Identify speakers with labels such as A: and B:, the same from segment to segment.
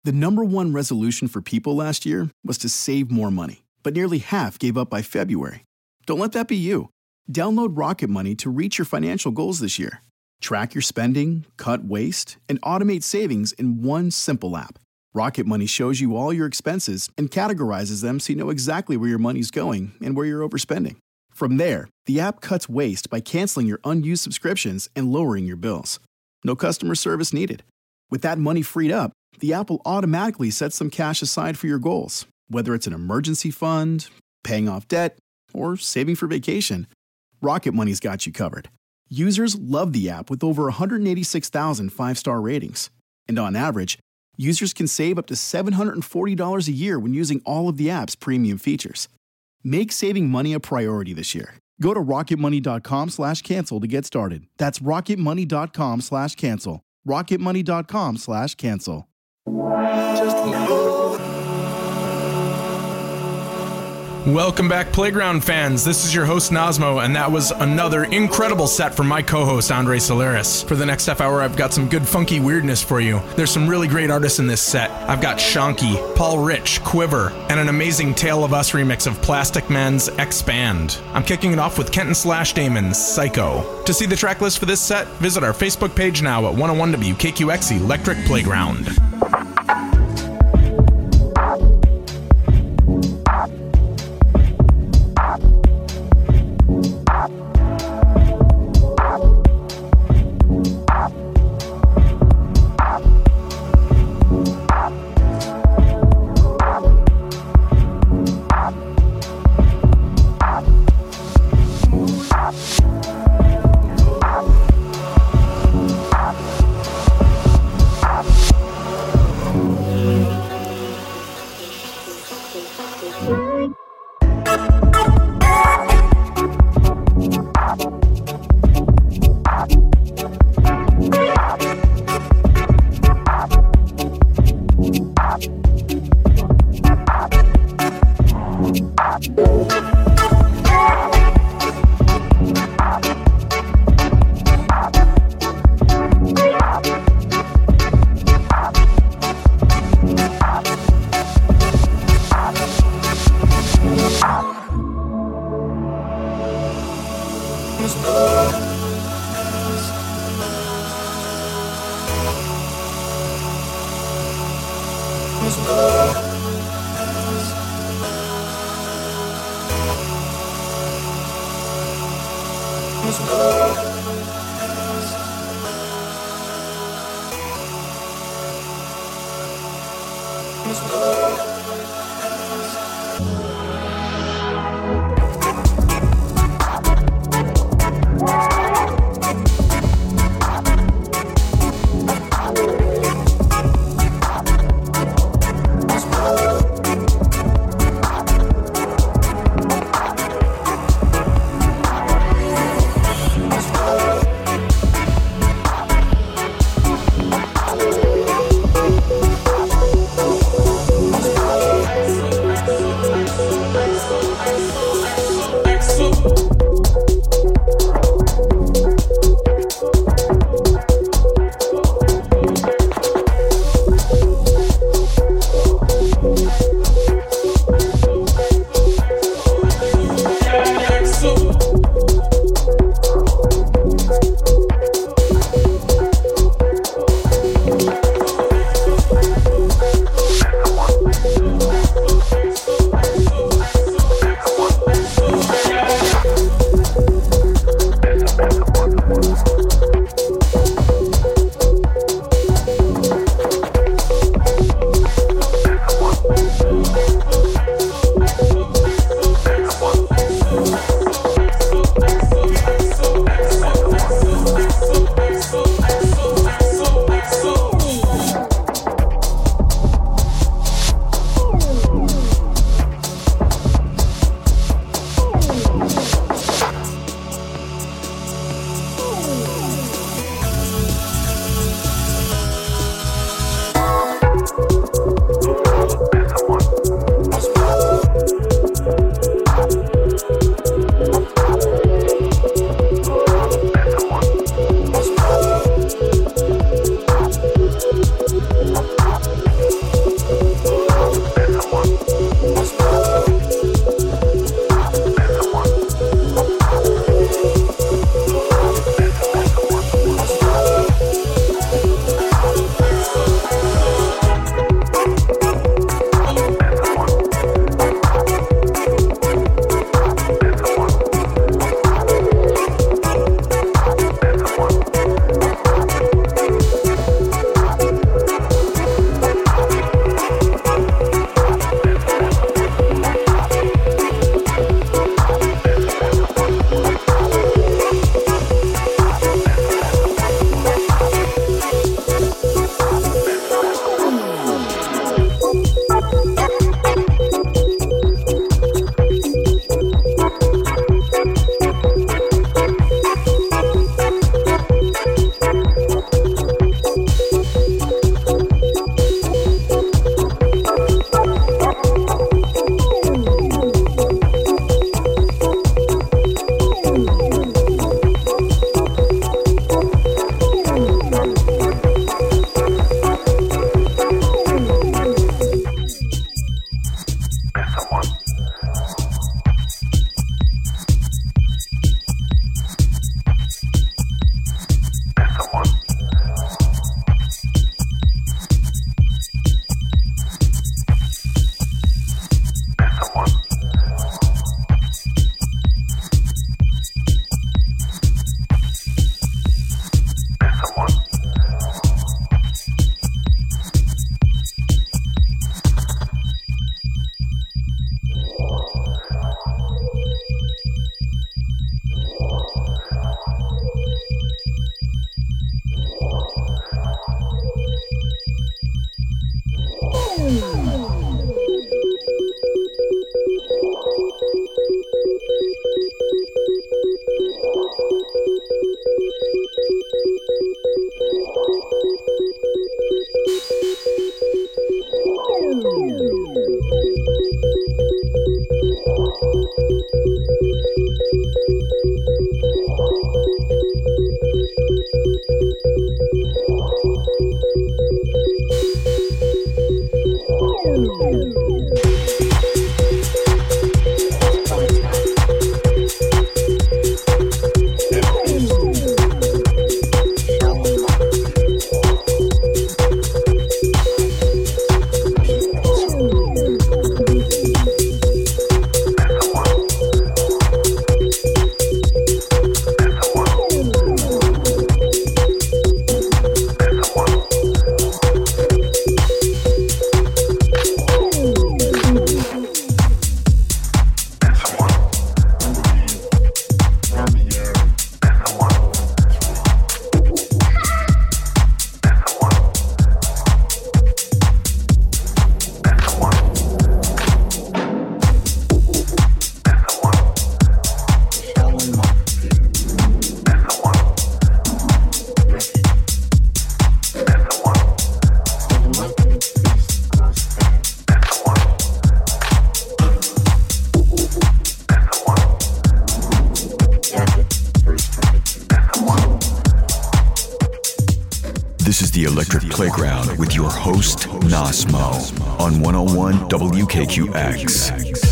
A: The number one resolution for people last year was to save more money, but nearly half gave up by February. Don't let that be you. Download Rocket Money to reach your financial goals this year. Track your spending, cut waste, and automate savings in one simple app. Rocket Money shows you all your expenses and categorizes them so you know exactly where your money's going and where you're overspending. From there, the app cuts waste by canceling your unused subscriptions and lowering your bills. No customer service needed. With that money freed up, the app will automatically set some cash aside for your goals, whether it's an emergency fund, paying off debt, or saving for vacation. Rocket Money's got you covered. Users love the app with over 186,000 five-star ratings. And on average, users can save up to $740 a year when using all of the app's premium features. Make saving money a priority this year. Go to rocketmoney.com/cancel to get started. That's rocketmoney.com/cancel. rocketmoney.com/cancel.
B: Welcome back, Playground fans. This is your host, Nosmo, and that was another incredible set from my co-host, Andre Solaris. For the next half hour, I've got some good funky weirdness for you. There's some really great artists in this set. I've got Shonky, Paul Rich, Quiver, and an amazing Tale of Us remix of Plastic Man's Expand. I'm kicking it off with Kenton Slash Damon's Psycho. To see the track list for this set, visit our Facebook page now at 101 WKQX Electric Playground.
C: This is the Electric Playground with your host, Nasmo, on 101 WKQX.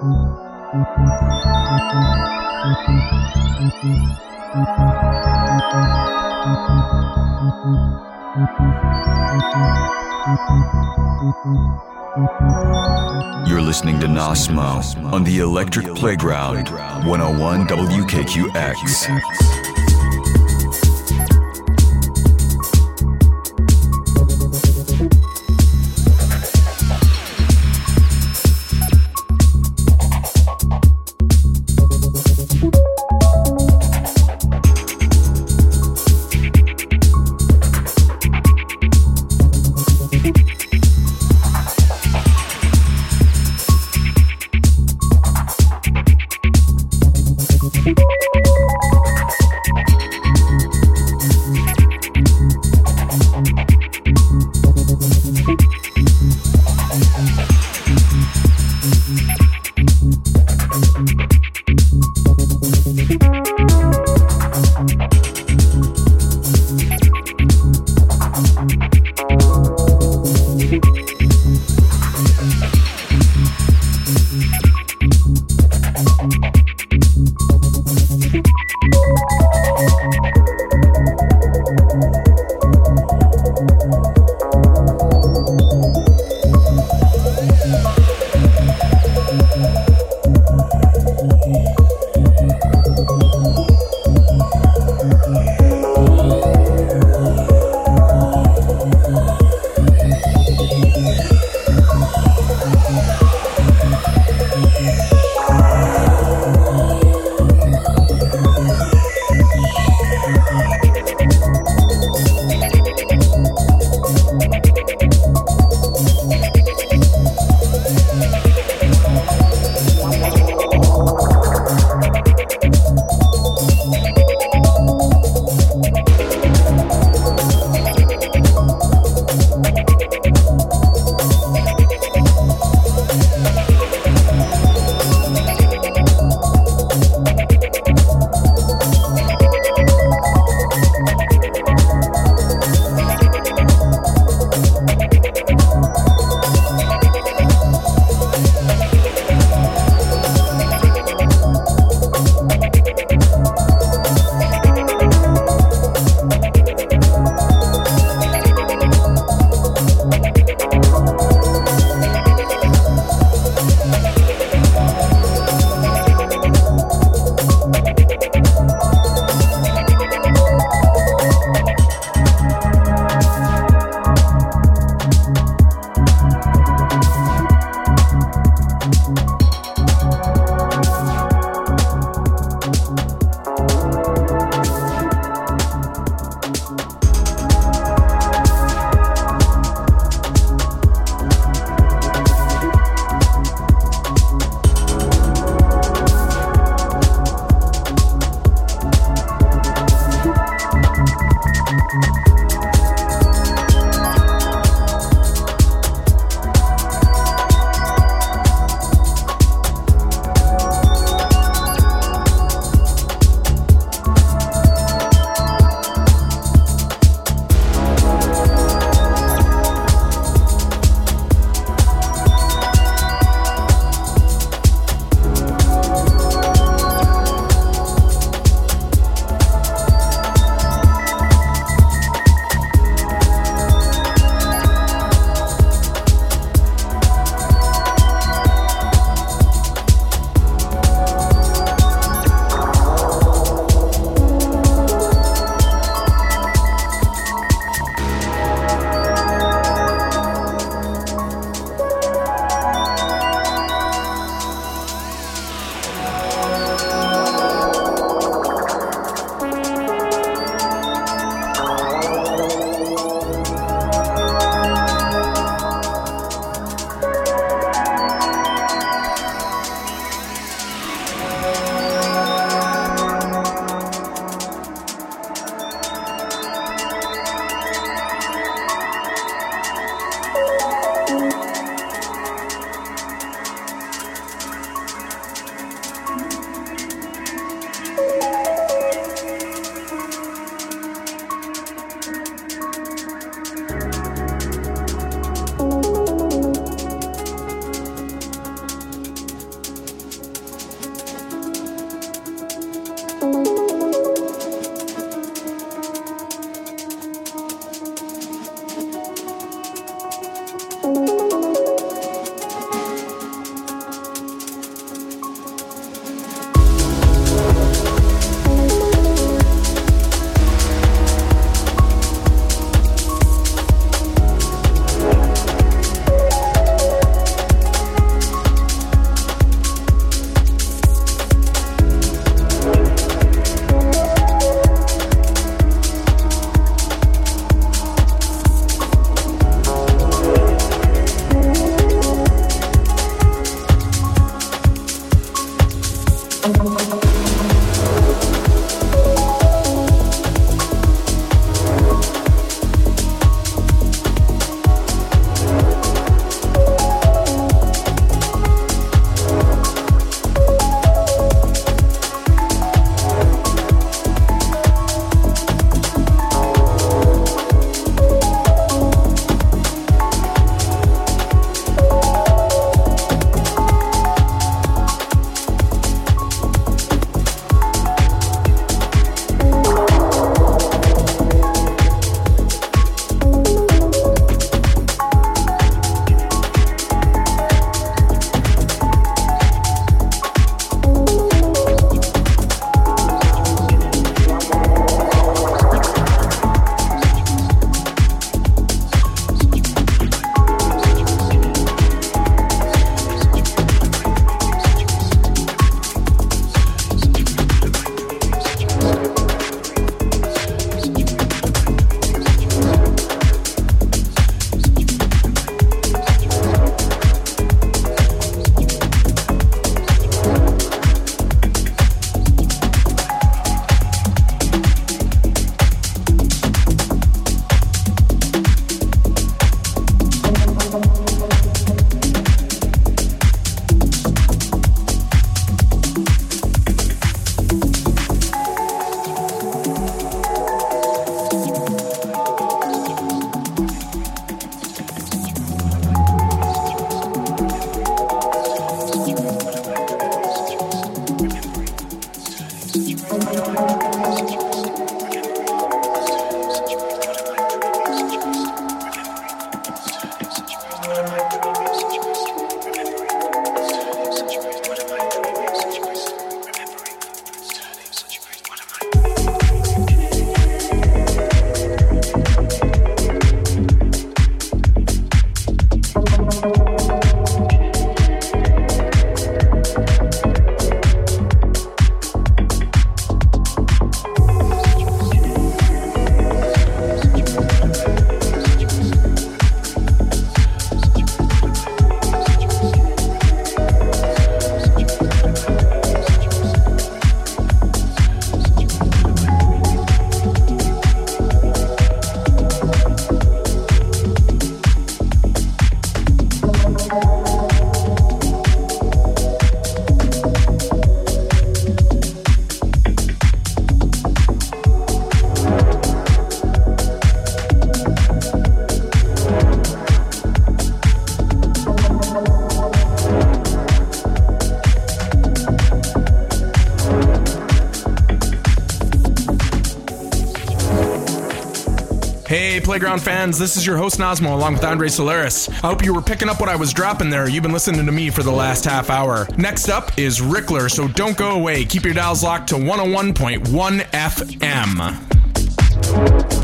C: You're listening to Nasmo on the Electric Playground, 101 WKQX.
B: Hey, Playground fans, this is your host Nosmo along with Andre Solaris. I hope you were picking up what I was dropping there. You've been listening to me for the last half hour. Next up is Rickler, so don't go away. Keep your dials locked to 101.1 FM.